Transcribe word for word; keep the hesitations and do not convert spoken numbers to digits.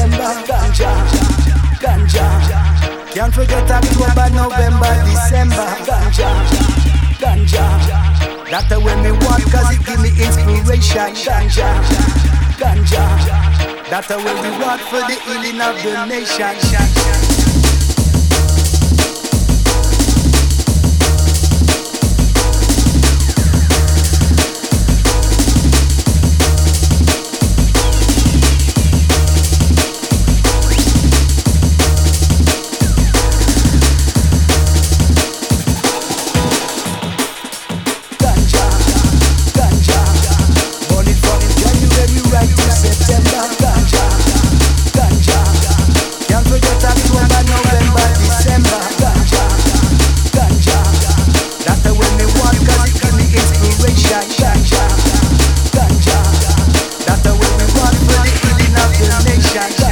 September. Ganja, ganja. Can't forget October, November, December. Ganja, ganja. That's the way me want, cause it give me inspiration. Ganja, ganja. That's the way we want for the healing of the nation. September, ganja, ganja. Can't forget October, November, December. Ganja, ganja. That's the way me want, cause it give me inspiration. Ganja, ganja. That's the way we want for the healing of the nation.